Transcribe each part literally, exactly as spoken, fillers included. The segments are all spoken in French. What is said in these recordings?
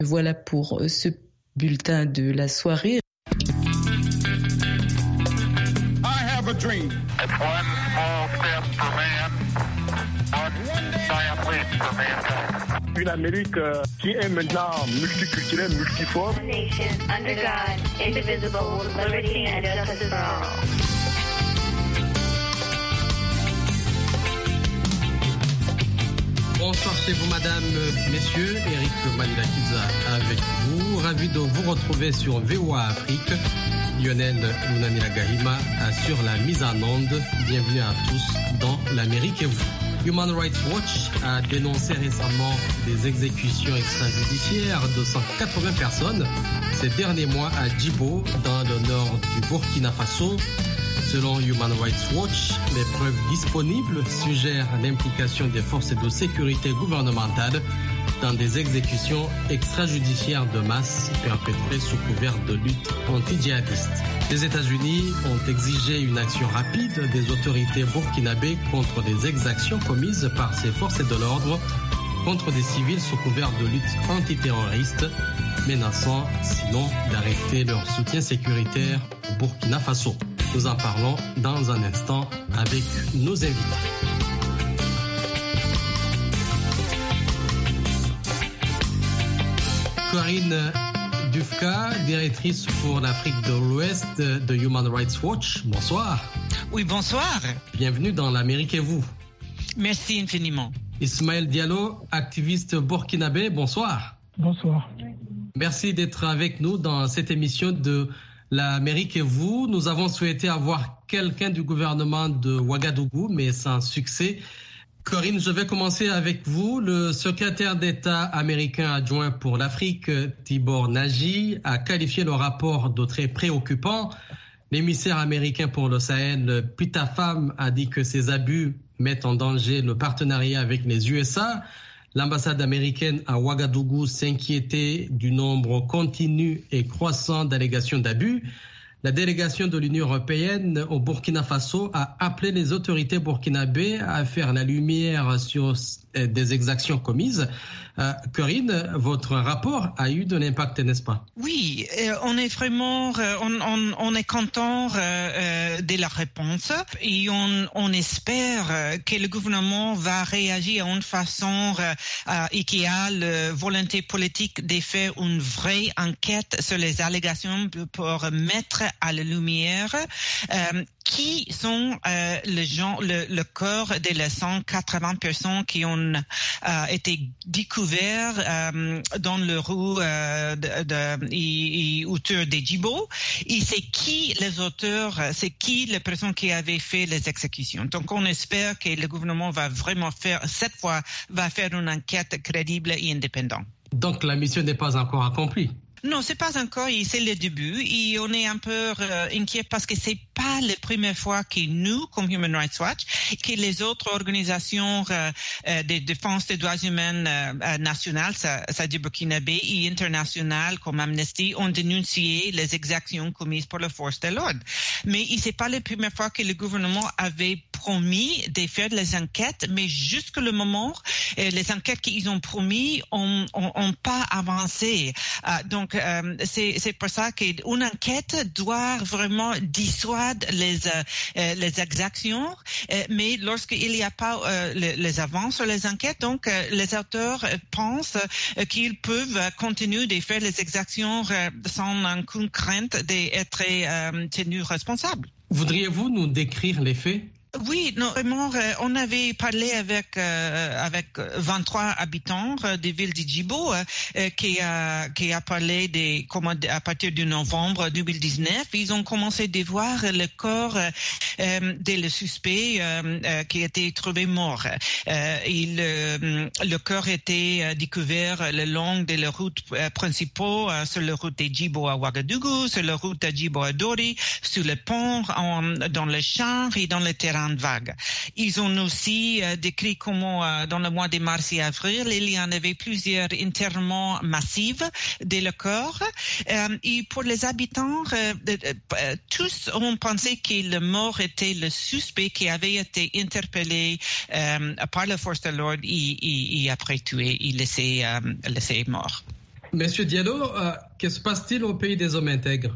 Voilà pour ce bulletin de la soirée. I have a dream. It's one small step for man, one giant leap for mankind. Une Amérique euh, qui est maintenant multiculturelle, multiforme. A nation under God, indivisible, with liberty and justice for all. Bonsoir, c'est vous, madame, messieurs. Eric Manila-Kiza avec vous. Ravi de vous retrouver sur V O A Afrique. Lionel Mounanila Gahima assure la mise en onde. Bienvenue à tous dans l'Amérique et vous. Human Rights Watch a dénoncé récemment des exécutions extrajudiciaires de cent quatre-vingts personnes ces derniers mois à Djibo, dans le nord du Burkina Faso. Selon Human Rights Watch, les preuves disponibles suggèrent l'implication des forces de sécurité gouvernementales dans des exécutions extrajudiciaires de masse perpétrées sous couvert de lutte anti-djihadiste. Les États-Unis ont exigé une action rapide des autorités burkinabées contre les exactions commises par ces forces de l'ordre contre des civils sous couvert de lutte antiterroriste, menaçant sinon d'arrêter leur soutien sécuritaire au Burkina Faso. Nous en parlons dans un instant avec nos invités. Corinne Dufka, directrice pour l'Afrique de l'Ouest de Human Rights Watch. Bonsoir. Oui, bonsoir. Bienvenue dans l'Amérique et vous. Merci infiniment. Ismaël Diallo, activiste burkinabé. Bonsoir. Bonsoir. Merci d'être avec nous dans cette émission de l'Amérique et vous. Nous avons souhaité avoir quelqu'un du gouvernement de Ouagadougou, mais sans succès. Corinne, je vais commencer avec vous. Le secrétaire d'État américain adjoint pour l'Afrique, Tibor Nagy, a qualifié le rapport de très préoccupant. L'émissaire américain pour le Sahel, Peter Pham, a dit que ces abus mettent en danger le partenariat avec les U S A. L'ambassade américaine à Ouagadougou s'inquiétait du nombre continu et croissant d'allégations d'abus. La délégation de l'Union européenne au Burkina Faso a appelé les autorités burkinabées à faire la lumière sur des exactions commises. Euh, Corinne, votre rapport a eu de l'impact, n'est-ce pas? Oui, euh, on est vraiment, euh, on, on, on est content euh, euh, de la réponse et on, on espère euh, que le gouvernement va réagir d'une façon euh, et qu'il y a la volonté politique de faire une vraie enquête sur les allégations pour mettre à la lumière euh, qui sont euh, les gens, le, le corps de les cent quatre-vingts personnes qui ont euh, été découverts euh, dans le rue euh, de, de, et, et autour de Djibo. Et c'est qui les auteurs, c'est qui les personnes qui avaient fait les exécutions. Donc on espère que le gouvernement va vraiment faire, cette fois, va faire une enquête crédible et indépendante. Donc la mission n'est pas encore accomplie? Non, c'est pas encore, c'est le début et on est un peu euh, inquiet parce que c'est pas la première fois que nous, comme Human Rights Watch, que les autres organisations euh, euh, de défense des droits humains euh, nationales, ça, ça dit burkinabé, et internationales comme Amnesty, ont dénoncé les exactions commises par la force de l'ordre. Mais c'est pas la première fois que le gouvernement avait promis de faire les enquêtes, mais jusqu'à le moment, euh, les enquêtes qu'ils ont promis ont, ont, ont pas avancé. Euh, donc euh, c'est, c'est pour ça qu'une enquête doit vraiment dissuader les, euh, les exactions, euh, mais lorsqu'il n'y a pas euh, les, les avances sur les enquêtes, donc euh, les auteurs pensent euh, qu'ils peuvent continuer de faire les exactions euh, sans aucune crainte d'être euh, tenus responsables. Voudriez-vous nous décrire les faits? Oui, non, vraiment, euh, on avait parlé avec euh, avec vingt-trois habitants euh, des villes de Djibo euh, qui a qui a parlé des comment à partir de novembre deux mille dix-neuf, ils ont commencé de voir le corps euh, de le suspect euh, euh, qui a été trouvé mort. Euh, il euh, le corps était découvert le long de la route euh, principale euh, sur la route de Djibo à Ouagadougou, sur la route de Djibo à Dori, sur le pont, en, dans les champs et dans les terrains vague. Ils ont aussi euh, décrit comment euh, dans le mois de mars et avril, il y en avait plusieurs enterrements massifs de le corps. Euh, et pour les habitants, euh, euh, tous ont pensé que le mort était le suspect qui avait été interpellé euh, par la force de l'ordre et, et, et après tué et laissé, euh, laissé mort. Monsieur Diallo, euh, que se passe-t-il au pays des hommes intègres?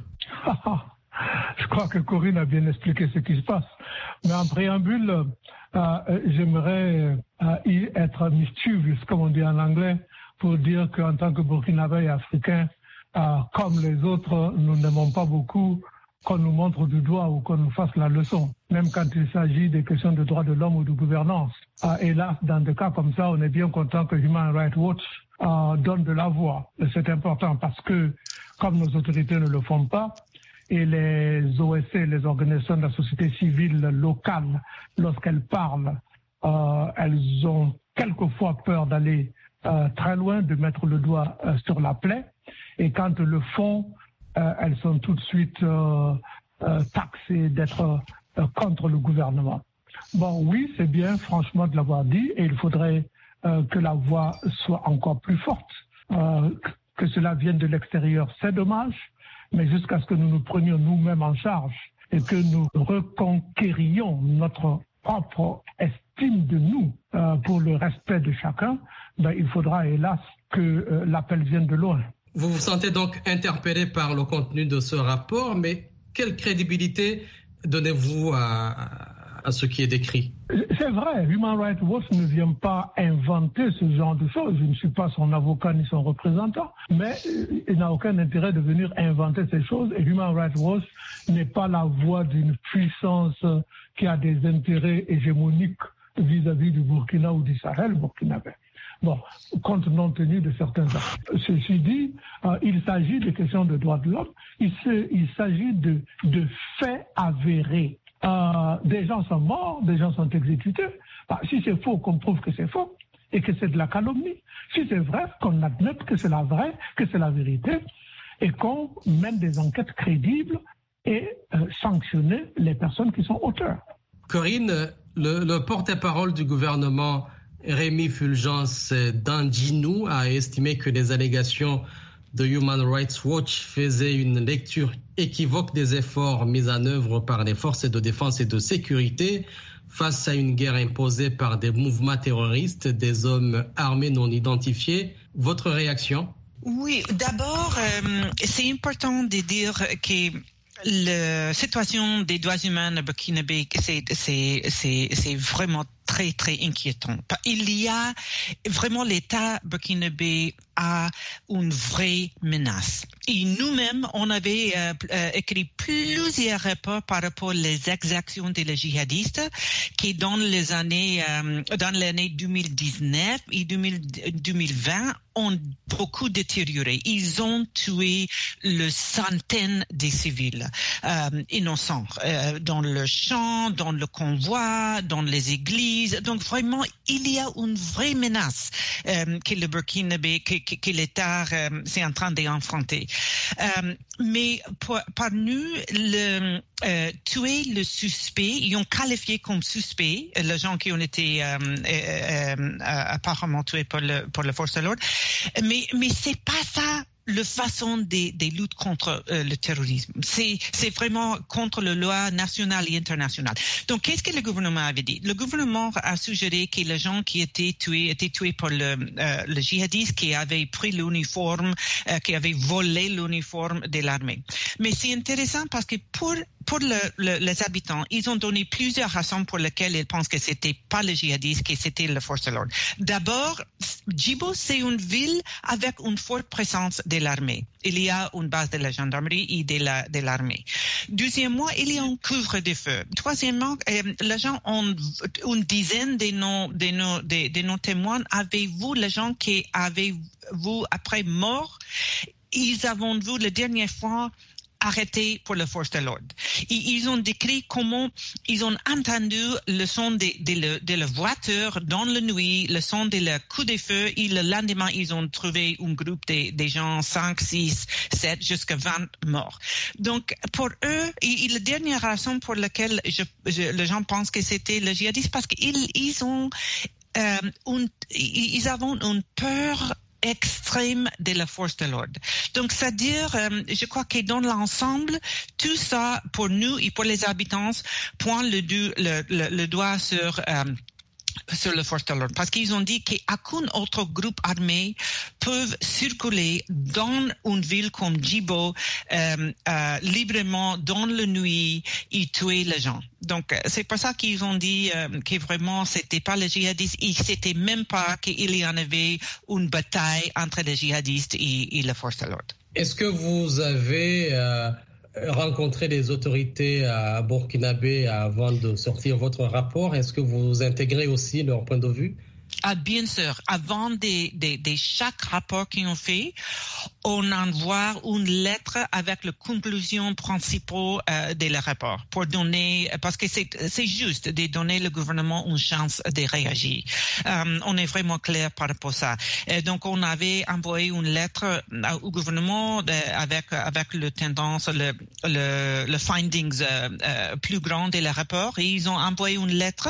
Je crois que Corinne a bien expliqué ce qui se passe. Mais en préambule, euh, j'aimerais euh, y être mischievous, comme on dit en anglais, pour dire qu'en tant que Burkinabé et Africain, euh, comme les autres, nous n'aimons pas beaucoup qu'on nous montre du doigt ou qu'on nous fasse la leçon, même quand il s'agit des questions de droits de l'homme ou de gouvernance. Euh, hélas, dans des cas comme ça, on est bien content que Human Rights Watch euh, donne de la voix. Et c'est important parce que, comme nos autorités ne le font pas, et les O S C, les organisations de la société civile locale, lorsqu'elles parlent, euh, elles ont quelquefois peur d'aller euh, très loin, de mettre le doigt euh, sur la plaie. Et quand elles le font, euh, elles sont tout de suite euh, euh, taxées d'être euh, contre le gouvernement. Bon, oui, c'est bien, franchement, de l'avoir dit, et il faudrait euh, que la voix soit encore plus forte. Euh, que cela vienne de l'extérieur, c'est dommage. Mais jusqu'à ce que nous nous prenions nous-mêmes en charge et que nous reconquérions notre propre estime de nous euh, pour le respect de chacun, ben, il faudra hélas que euh, l'appel vienne de loin. Vous vous sentez donc interpellé par le contenu de ce rapport, mais quelle crédibilité donnez-vous à, à ce qui est décrit? C'est vrai, Human Rights Watch ne vient pas inventer ce genre de choses. Je ne suis pas son avocat ni son représentant, mais il n'a aucun intérêt de venir inventer ces choses. Et Human Rights Watch n'est pas la voix d'une puissance qui a des intérêts hégémoniques vis-à-vis du Burkina ou du Sahel burkinabé. Bon, compte non tenu de certains actes. Ceci dit, euh, il s'agit de questions de droits de l'homme, il, se, il s'agit de, de faits avérés. Euh, des gens sont morts, des gens sont exécutés. Bah, si c'est faux, qu'on prouve que c'est faux et que c'est de la calomnie. Si c'est vrai, qu'on admette que c'est la vraie, que c'est la vérité et qu'on mène des enquêtes crédibles et euh, sanctionner les personnes qui sont auteurs. Corinne, le, le porte-parole du gouvernement Rémi Fulgence Dandinou a estimé que les allégations de Human Rights Watch faisaient une lecture équivoque des efforts mis en œuvre par les forces de défense et de sécurité face à une guerre imposée par des mouvements terroristes, des hommes armés non identifiés. Votre réaction? Oui, d'abord, euh, c'est important de dire que la situation des droits humains à Burkinabé, c'est, c'est, c'est, c'est vraiment très, très inquiétant. Il y a vraiment l'État burkinabé a une vraie menace. Et nous-mêmes, on avait euh, euh, écrit plusieurs rapports par rapport aux exactions des djihadistes qui, dans les années, euh, dans l'année deux mille dix-neuf et deux mille vingt, ont beaucoup détérioré. Ils ont tué le centaines de civils euh, innocents euh, dans le champ, dans le convoi, dans les églises. Donc vraiment, il y a une vraie menace euh, que le Burkinabé, que, que, que l'État euh, c'est en train d'affronter. Euh, mais pour, par nous, le, euh, tuer le suspect, ils ont qualifié comme suspect les gens qui ont été euh, euh, euh, apparemment tués pour le pour la force de l'ordre. Mais mais c'est pas ça la façon des, des luttes contre euh, le terrorisme. C'est, c'est vraiment contre la loi nationale et internationale. Donc, qu'est-ce que le gouvernement avait dit? Le gouvernement a suggéré que les gens qui étaient tués étaient tués par le, euh, le djihadiste qui avait pris l'uniforme, euh, qui avait volé l'uniforme de l'armée. Mais c'est intéressant parce que pour Pour le, le, les habitants, ils ont donné plusieurs raisons pour lesquelles ils pensent que c'était pas le djihadiste, que c'était la force de l'ordre. D'abord, Djibo, c'est une ville avec une forte présence de l'armée. Il y a une base de la gendarmerie et de, la, de l'armée. Deuxièmement, il y a un couvre-feu. Troisièmement, euh, les gens ont une dizaine de nos, de nos, de, de nos témoins. Avez-vous les gens qui avez-vous après mort? Ils ont vu la dernière fois arrêtés pour la force de l'ordre. Et ils ont décrit comment ils ont entendu le son de, de, de, de la voiture dans la nuit, le son de la coup de feu, et le lendemain, ils ont trouvé un groupe de, de gens, cinq, six, sept, jusqu'à vingt morts. Donc, pour eux, et, et la dernière raison pour laquelle je, je, les gens pensent que c'était le djihadiste, parce qu'ils ils ont, euh, une, ils ont une peur extrême de la force de l'ordre. Donc, c'est-à-dire, euh, je crois que dans l'ensemble, tout ça, pour nous et pour les habitants, pointe le, le, le, le doigt sur euh, sur le force de l'ordre, parce qu'ils ont dit qu'aucun autre groupe armé peut circuler dans une ville comme Djibo euh, euh, librement dans la nuit et tuer les gens. Donc, c'est pour ça qu'ils ont dit euh, que vraiment, c'était pas les djihadistes, et c'était même pas qu'il y en avait une bataille entre les djihadistes et, et la force de l'ordre. Est-ce que vous avez euh, rencontré les autorités à burkinabé avant de sortir votre rapport? Est-ce que vous intégrez aussi leur point de vue? Ah, bien sûr, avant de, de, de chaque rapport qu'ils ont fait, on envoie une lettre avec les conclusions principales euh, de le rapport pour donner, parce que c'est, c'est juste de donner au gouvernement une chance de réagir. Euh, on est vraiment clair par rapport à ça. Et donc, on avait envoyé une lettre au gouvernement de, avec avec le tendance, le le, le findings euh, euh, plus grand de le rapport. Et ils ont envoyé une lettre.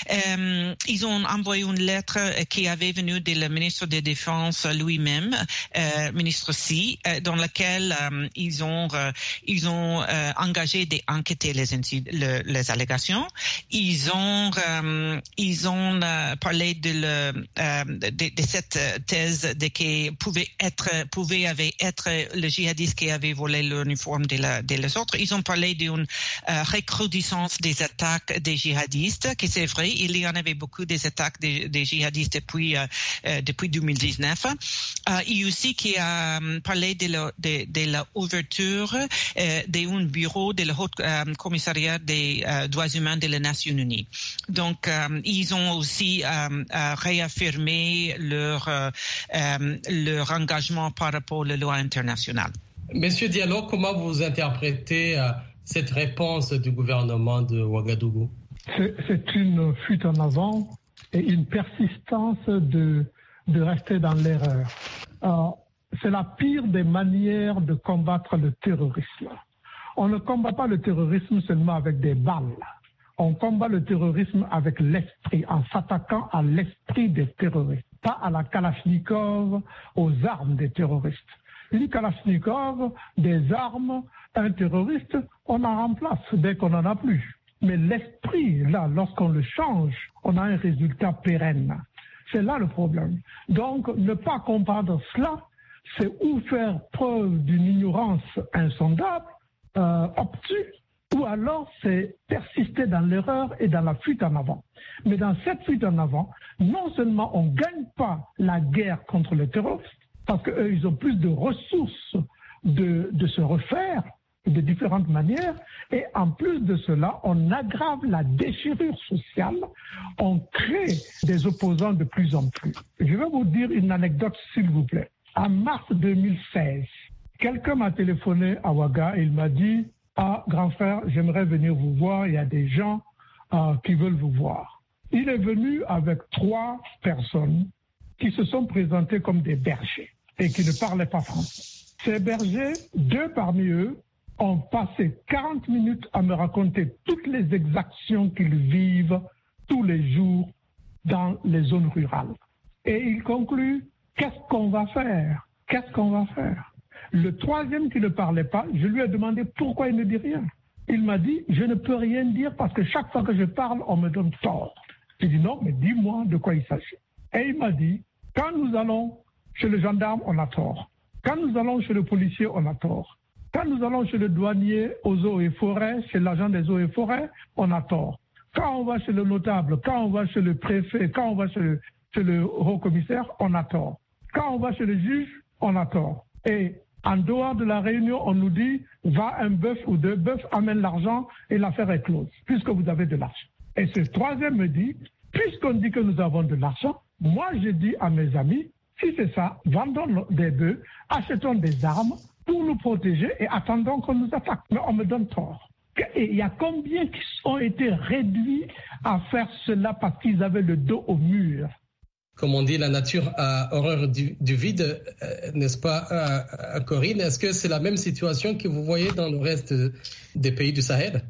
Euh, ils ont envoyé une lettre qui avait venu du ministre de la Défense lui-même, euh, ministre Si, euh, dans laquelle euh, ils ont euh, ils ont euh, engagé d'enquêter les le, les allégations. Ils ont euh, ils ont euh, parlé de, le, euh, de, de cette thèse de que pouvait être pouvait avait être le djihadiste qui avait volé l'uniforme de, la, de les autres. Ils ont parlé d'une euh, recrudescence des attaques des djihadistes, que c'est vrai, il y en avait beaucoup des attaques des, des djihadistes depuis euh, euh, depuis deux mille dix-neuf. Euh, et aussi qui a um, parlé de, la, de, de l'ouverture euh, d'un bureau de le Haut euh, Commissariat des euh, droits humains de les Nations Unies. Donc, euh, ils ont aussi euh, euh, réaffirmé leur euh, euh, leur engagement par rapport à la loi internationale. Monsieur Diallo, comment vous interprétez euh, cette réponse du gouvernement de Ouagadougou? C'est, c'est une fuite en avant et une persistance de, de rester dans l'erreur. Euh, c'est la pire des manières de combattre le terrorisme. On ne combat pas le terrorisme seulement avec des balles. On combat le terrorisme avec l'esprit, en s'attaquant à l'esprit des terroristes, pas à la Kalachnikov, aux armes des terroristes. Une Kalachnikov, des armes, un terroriste, on en remplace dès qu'on n'en a plus. Mais l'esprit, là, lorsqu'on le change, on a un résultat pérenne. C'est là le problème. Donc, ne pas comprendre cela, c'est ou faire preuve d'une ignorance insondable, euh, obtuse, ou alors c'est persister dans l'erreur et dans la fuite en avant. Mais dans cette fuite en avant, non seulement on ne gagne pas la guerre contre les terroristes, parce qu'eux, ils ont plus de ressources de, de se refaire, de différentes manières, et en plus de cela, on aggrave la déchirure sociale, on crée des opposants de plus en plus. Je vais vous dire une anecdote, s'il vous plaît. En mars deux mille seize, quelqu'un m'a téléphoné à Ouaga et il m'a dit « Ah, grand frère, j'aimerais venir vous voir, il y a des gens euh, qui veulent vous voir. » Il est venu avec trois personnes qui se sont présentées comme des bergers et qui ne parlaient pas français. Ces bergers, deux parmi eux, ont passé quarante minutes à me raconter toutes les exactions qu'ils vivent tous les jours dans les zones rurales. Et ils concluent, qu'est-ce qu'on va faire? Qu'est-ce qu'on va faire? Le troisième qui ne parlait pas, je lui ai demandé pourquoi il ne dit rien. Il m'a dit, je ne peux rien dire parce que chaque fois que je parle, on me donne tort. J'ai dit non, mais dis-moi de quoi il s'agit. Et il m'a dit, quand nous allons chez le gendarme, on a tort. Quand nous allons chez le policier, on a tort. Quand nous allons chez le douanier aux eaux et forêts, chez l'agent des eaux et forêts, on a tort. Quand on va chez le notable, quand on va chez le préfet, quand on va chez le, chez le haut commissaire, on a tort. Quand on va chez le juge, on a tort. Et en dehors de la réunion, on nous dit, va un bœuf ou deux bœufs, amène l'argent et l'affaire est close, puisque vous avez de l'argent. Et ce troisième me dit, puisqu'on dit que nous avons de l'argent, moi je dis à mes amis, si c'est ça, vendons des bœufs, achetons des armes, pour nous protéger et attendons qu'on nous attaque. Mais on me donne tort. Et il y a combien qui ont été réduits à faire cela parce qu'ils avaient le dos au mur? Comme on dit, la nature a horreur du, du vide, euh, n'est-ce pas, euh, Corinne? Est-ce que c'est la même situation que vous voyez dans le reste des pays du Sahel?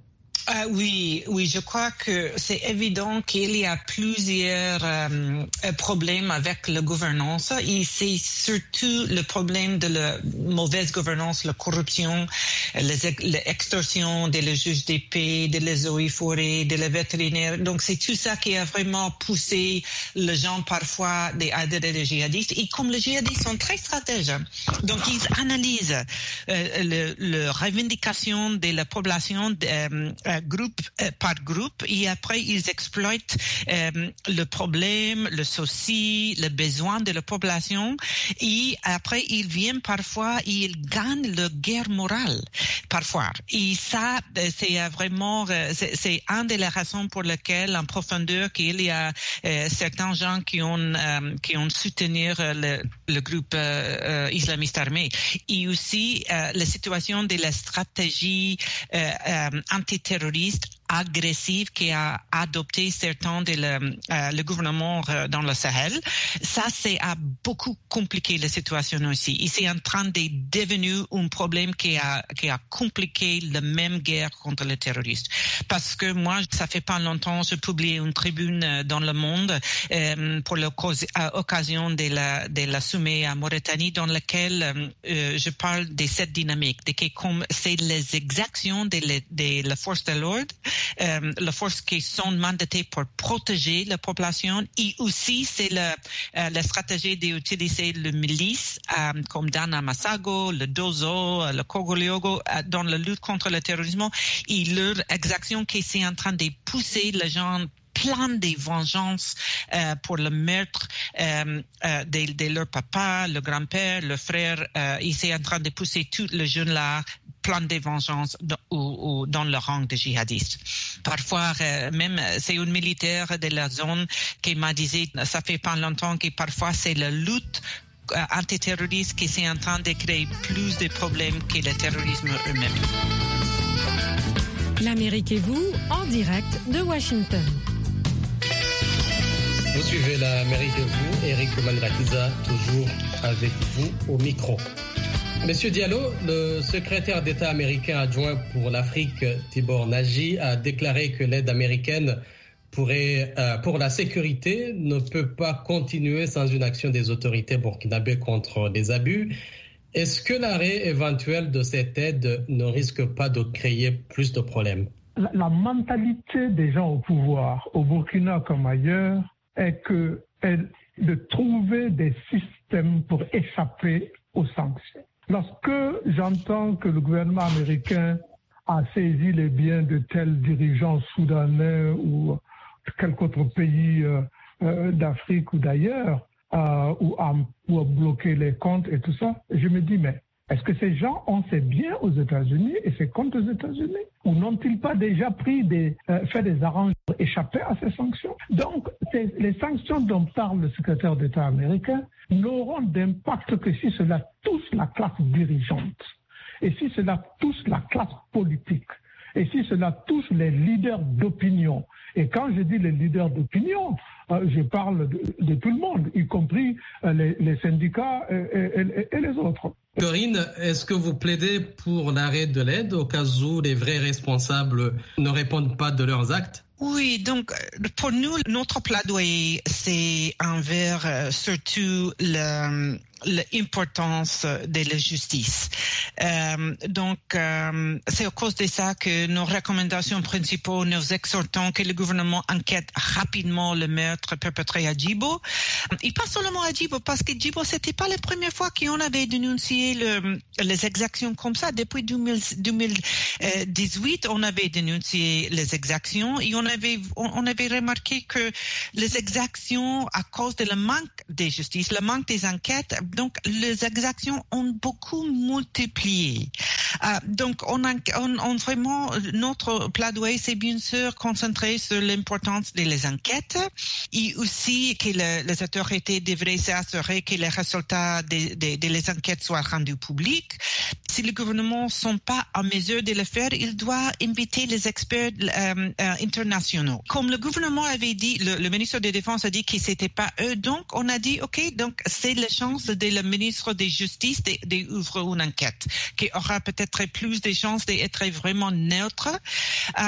Ah, oui, oui, je crois que c'est évident qu'il y a plusieurs euh, problèmes avec la gouvernance et c'est surtout le problème de la mauvaise gouvernance, la corruption, l'extorsion de les juges de paix, de les eaux et forêts, de les vétérinaires. Donc c'est tout ça qui a vraiment poussé les gens parfois à adhérer aux djihadistes. Et comme les djihadistes sont très stratèges, donc ils analysent euh, le, le revendication de la population euh, groupe euh, par groupe et après ils exploitent euh, le problème, le souci, le besoin de la population et après ils viennent parfois et ils gagnent la guerre morale parfois. Et ça c'est vraiment c'est, c'est une des raisons pour lesquelles en profondeur qu'il y a euh, certains gens qui ont euh, qui ont soutenu le, le groupe euh, islamiste armé et aussi euh, la situation de la stratégie euh, euh, antiterroriste agressive qui a adopté certains de le, euh, le gouvernement euh, dans le Sahel. Ça, c'est a beaucoup compliqué la situation aussi. Et c'est en train de devenir un problème qui a, qui a compliqué la même guerre contre les terroristes. Parce que moi, ça fait pas longtemps, j'ai publié une tribune dans Le Monde euh, pour l'occasion de la, de la sommet à Mauritanie dans laquelle euh, je parle de cette dynamique, de que comme c'est les exactions de, les, de la force de l'ordre, Euh, les forces qui sont mandatées pour protéger la population et aussi c'est le, euh, la stratégie d'utiliser le milice euh, comme Dana Massago, le Dozo, le Kogoliogo euh, dans la lutte contre le terrorisme et leur exaction qui est en train de pousser les gens plein de vengeance euh, pour le meurtre euh, euh, de, de leur papa, le grand-père, le frère. Euh, ils sont en train de pousser tous les jeunes là plein de vengeance dans, ou, ou dans le rang des djihadistes. Parfois, euh, même c'est une militaire de la zone qui m'a dit, ça fait pas longtemps que parfois c'est la lutte euh, antiterroriste qui est en train de créer plus de problèmes que le terrorisme eux-mêmes. L'Amérique et vous, en direct de Washington. Vous suivez l'Amérique et vous, Eric Manirakiza, toujours avec vous au micro. Monsieur Diallo, le secrétaire d'État américain adjoint pour l'Afrique, Tibor Nagy, a déclaré que l'aide américaine pourrait, euh, pour la sécurité ne peut pas continuer sans une action des autorités burkinabées contre les abus. Est-ce que l'arrêt éventuel de cette aide ne risque pas de créer plus de problèmes? La, la mentalité des gens au pouvoir, au Burkina comme ailleurs, est que, est de trouver des systèmes pour échapper aux sanctions. Lorsque j'entends que le gouvernement américain a saisi les biens de tels dirigeants soudanais ou quelque autre pays euh, euh, d'Afrique ou d'ailleurs, euh, ou, a, ou a bloqué les comptes et tout ça, je me dis, mais est-ce que ces gens ont ces biens aux États-Unis et ces comptes aux États-Unis? Ou n'ont-ils pas déjà pris des, euh, fait des arrangements pour échapper à ces sanctions? Donc, les sanctions dont parle le secrétaire d'État américain n'auront d'impact que si cela touche la classe dirigeante, et si cela touche la classe politique, et si cela touche les leaders d'opinion. Et quand je dis les leaders d'opinion, euh, je parle de, de tout le monde, y compris euh, les, les syndicats et, et, et les autres. Corinne, est-ce que vous plaidez pour l'arrêt de l'aide au cas où les vrais responsables ne répondent pas de leurs actes? Oui, donc pour nous, notre plaidoyer, c'est envers euh, surtout le, l'importance de la justice. Euh, donc, euh, c'est à cause de ça que nos recommandations principales, nous exhortons que le gouvernement enquête rapidement le meurtre perpétré à Djibo. Et pas seulement à Djibo, parce que Djibo, c'était pas la première fois qu'on avait dénoncé le, les exactions comme ça. Depuis deux mille dix-huit, on avait dénoncé les exactions et on avait, on avait remarqué que les exactions, à cause de le manque de justice, le manque des enquêtes, donc les exactions ont beaucoup multiplié. Euh, donc on, a, on, on vraiment notre plaidoyer, c'est bien sûr concentré sur l'importance des enquêtes et aussi que le, les autorités devraient s'assurer que les résultats des de, de les enquêtes soient rendus publics. Si les gouvernements sont pas en mesure de le faire, il doit inviter les experts euh, euh, internationaux. Comme le gouvernement avait dit, le, le ministre de la Défense a dit que c'était pas eux, donc on a dit ok, donc c'est la chance de le ministre de Justice d'ouvrir une enquête qui aura peut-être plus de chances d'être vraiment neutre. Euh,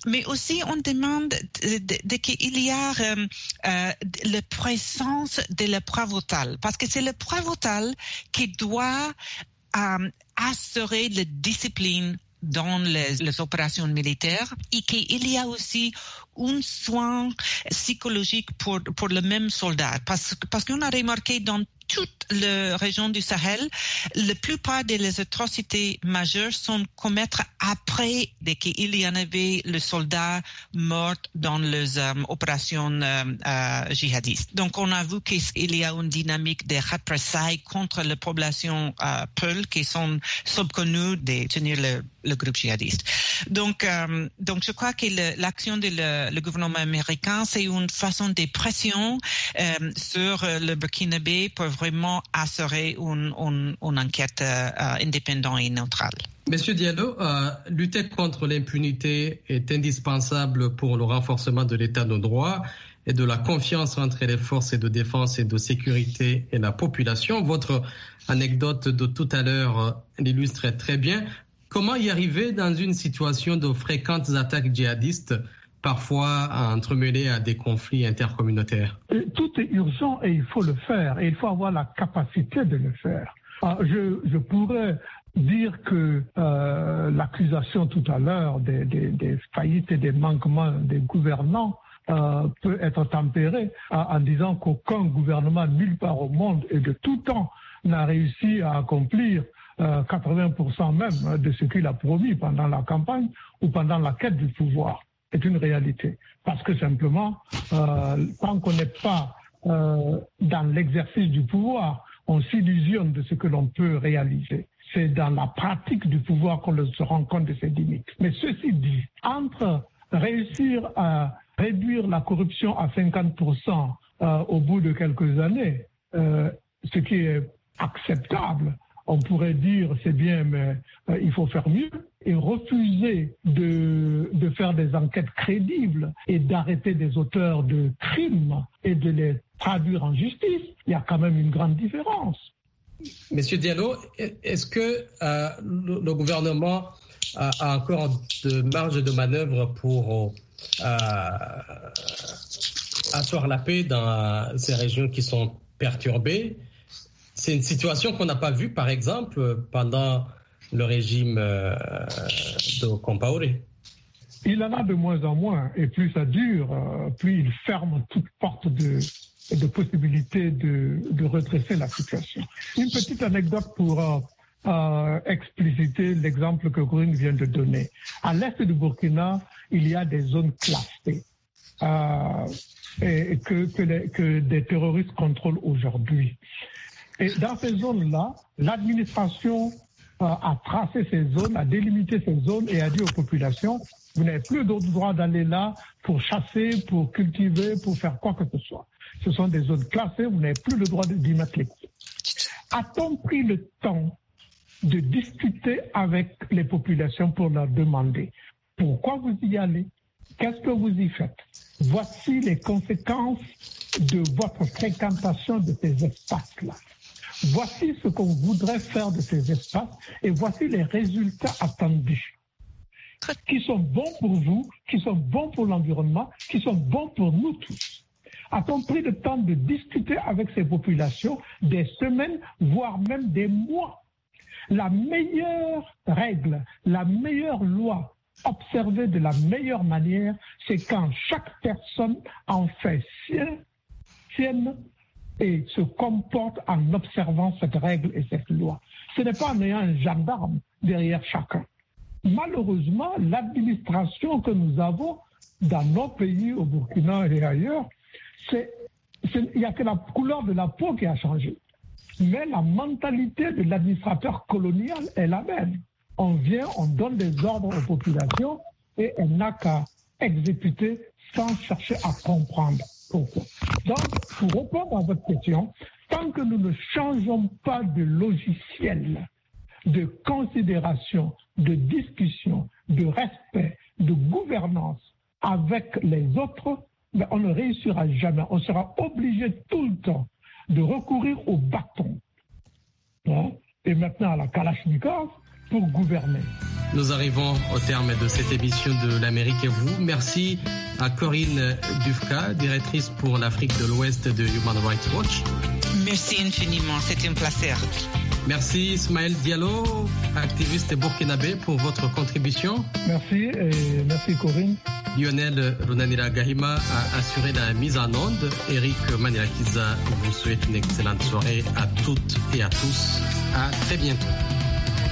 mais aussi on demande de, de, de qu'il y a euh, euh, la présence de la prévôtale, parce que c'est le prévôtale qui doit euh, assurer la discipline dans les, les opérations militaires et qu'il y a aussi un soin psychologique pour, pour le même soldat. Parce, parce qu'on a remarqué dans toute la région du Sahel, la plupart des atrocités majeures sont commises après qu'il y en avait le soldat mort dans les euh, opérations euh, euh, djihadistes. Donc on a vu qu'il y a une dynamique de représailles contre les populations euh, Peul qui sont subconnues de tenir le, le groupe djihadiste. Donc, euh, donc je crois que le, l'action du le gouvernement américain, c'est une façon de pression euh, sur le Burkinabé pour vraiment assurer une, une, une enquête euh, indépendante et neutrale. Monsieur Diallo, euh, lutter contre l'impunité est indispensable pour le renforcement de l'état de droit et de la confiance entre les forces de défense et de sécurité et la population. Votre anecdote de tout à l'heure l'illustre très bien. Comment y arriver dans une situation de fréquentes attaques djihadistes, parfois entremêlées à des conflits intercommunautaires? Tout est urgent et il faut le faire, et il faut avoir la capacité de le faire. Je, je pourrais dire que euh, l'accusation tout à l'heure des, des, des faillites et des manquements des gouvernants euh, peut être tempérée en disant qu'aucun gouvernement nulle part au monde et de tout temps n'a réussi à accomplir euh, quatre-vingts pour cent même de ce qu'il a promis pendant la campagne ou pendant la quête du pouvoir. C'est une réalité. Parce que simplement, euh, tant qu'on n'est pas euh, dans l'exercice du pouvoir, on s'illusionne de ce que l'on peut réaliser. C'est dans la pratique du pouvoir qu'on se rend compte de ses limites. Mais ceci dit, entre réussir à réduire la corruption à cinquante pour cent euh, au bout de quelques années, euh, ce qui est acceptable, on pourrait dire c'est bien, mais euh, il faut faire mieux, et refuser de, de faire des enquêtes crédibles et d'arrêter des auteurs de crimes et de les traduire en justice, il y a quand même une grande différence. Monsieur Diallo, est-ce que euh, le, le gouvernement a, a encore de marge de manœuvre pour euh, asseoir la paix dans ces régions qui sont perturbées? C'est une situation qu'on n'a pas vue, par exemple, pendant le régime euh, de Compaoré. Il en a de moins en moins, et plus ça dure, euh, plus il ferme toute porte de, de possibilité de, de redresser la situation. Une petite anecdote pour euh, euh, expliciter l'exemple que Corinne vient de donner. À l'est du Burkina, il y a des zones classées euh, et que, que, les, que des terroristes contrôlent aujourd'hui. Et dans ces zones-là, l'administration euh, a tracé ces zones, a délimité ces zones et a dit aux populations, vous n'avez plus d'autre droit d'aller là pour chasser, pour cultiver, pour faire quoi que ce soit. Ce sont des zones classées, vous n'avez plus le droit d'y mettre les pieds. A-t-on pris le temps de discuter avec les populations pour leur demander pourquoi vous y allez, qu'est-ce que vous y faites? Voici les conséquences de votre fréquentation de ces espaces-là. Voici ce qu'on voudrait faire de ces espaces et voici les résultats attendus qui sont bons pour vous, qui sont bons pour l'environnement, qui sont bons pour nous tous. A-t-on pris le temps de discuter avec ces populations des semaines, voire même des mois? La meilleure règle, la meilleure loi observée de la meilleure manière, c'est quand chaque personne en fait sien, sienne et se comporte en observant cette règle et cette loi. Ce n'est pas en ayant un gendarme derrière chacun. Malheureusement, l'administration que nous avons dans nos pays, au Burkina et ailleurs, c'est, c'est, il n'y a que la couleur de la peau qui a changé. Mais la mentalité de l'administrateur colonial est la même. On vient, on donne des ordres aux populations et elle n'a qu'à exécuter sans chercher à comprendre pourquoi. Donc, pour répondre à votre question, tant que nous ne changeons pas de logiciel, de considération, de discussion, de respect, de gouvernance avec les autres, mais on ne réussira jamais. On sera obligé tout le temps de recourir au bâton, hein, et maintenant à la Kalachnikov pour gouverner. Nous arrivons au terme de cette émission de l'Amérique et vous. Merci à Corinne Dufka, directrice pour l'Afrique de l'Ouest de Human Rights Watch. Merci infiniment, c'était un plaisir. Merci Ismaël Diallo, activiste burkinabé, pour votre contribution. Merci et merci Corinne. Lionel Runanira Gahima a assuré la mise en onde. Eric Manilakiza vous souhaite une excellente soirée à toutes et à tous. À très bientôt.